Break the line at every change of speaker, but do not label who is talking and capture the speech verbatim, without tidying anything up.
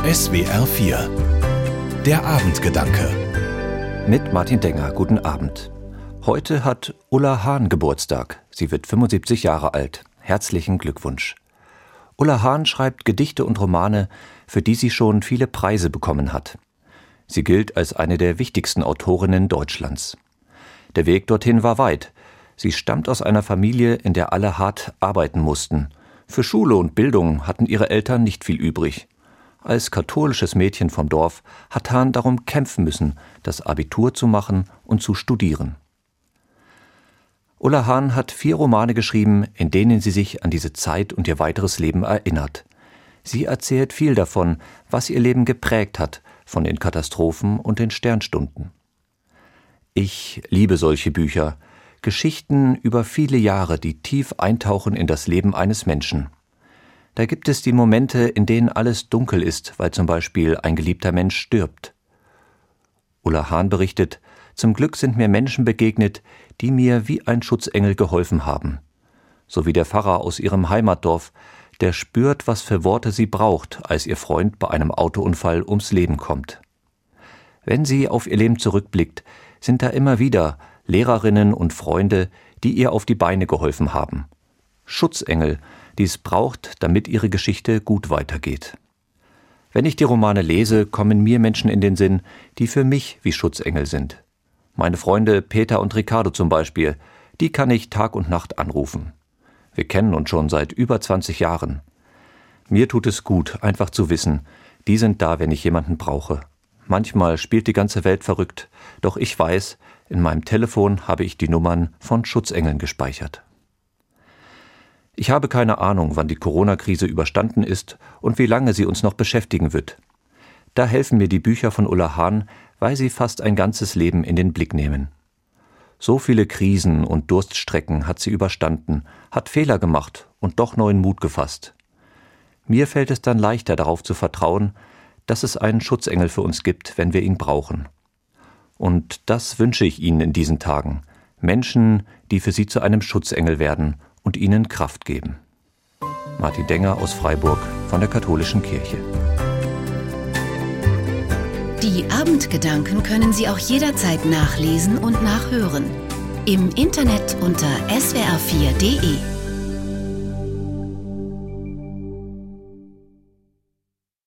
S W R vier. Der Abendgedanke.
Mit Martin Denger, guten Abend. Heute hat Ulla Hahn Geburtstag. Sie wird fünfundsiebzig Jahre alt. Herzlichen Glückwunsch. Ulla Hahn schreibt Gedichte und Romane, für die sie schon viele Preise bekommen hat. Sie gilt als eine der wichtigsten Autorinnen Deutschlands. Der Weg dorthin war weit. Sie stammt aus einer Familie, in der alle hart arbeiten mussten. Für Schule und Bildung hatten ihre Eltern nicht viel übrig. Als katholisches Mädchen vom Dorf hat Hahn darum kämpfen müssen, das Abitur zu machen und zu studieren. Ulla Hahn hat vier Romane geschrieben, in denen sie sich an diese Zeit und ihr weiteres Leben erinnert. Sie erzählt viel davon, was ihr Leben geprägt hat, von den Katastrophen und den Sternstunden. Ich liebe solche Bücher, Geschichten über viele Jahre, die tief eintauchen in das Leben eines Menschen. Da gibt es die Momente, in denen alles dunkel ist, weil zum Beispiel ein geliebter Mensch stirbt. Ulla Hahn berichtet, zum Glück sind mir Menschen begegnet, die mir wie ein Schutzengel geholfen haben. So wie der Pfarrer aus ihrem Heimatdorf, der spürt, was für Worte sie braucht, als ihr Freund bei einem Autounfall ums Leben kommt. Wenn sie auf ihr Leben zurückblickt, sind da immer wieder Lehrerinnen und Freunde, die ihr auf die Beine geholfen haben. Schutzengel, die es braucht, damit ihre Geschichte gut weitergeht. Wenn ich die Romane lese, kommen mir Menschen in den Sinn, die für mich wie Schutzengel sind. Meine Freunde Peter und Ricardo zum Beispiel, die kann ich Tag und Nacht anrufen. Wir kennen uns schon seit über zwanzig Jahren. Mir tut es gut, einfach zu wissen, die sind da, wenn ich jemanden brauche. Manchmal spielt die ganze Welt verrückt, doch ich weiß, in meinem Telefon habe ich die Nummern von Schutzengeln gespeichert. Ich habe keine Ahnung, wann die Corona-Krise überstanden ist und wie lange sie uns noch beschäftigen wird. Da helfen mir die Bücher von Ulla Hahn, weil sie fast ein ganzes Leben in den Blick nehmen. So viele Krisen und Durststrecken hat sie überstanden, hat Fehler gemacht und doch neuen Mut gefasst. Mir fällt es dann leichter, darauf zu vertrauen, dass es einen Schutzengel für uns gibt, wenn wir ihn brauchen. Und das wünsche ich Ihnen in diesen Tagen. Menschen, die für Sie zu einem Schutzengel werden und Ihnen Kraft geben. Martin Denger aus Freiburg von der Katholischen Kirche.
Die Abendgedanken können Sie auch jederzeit nachlesen und nachhören. Im Internet unter s w r vier punkt d e.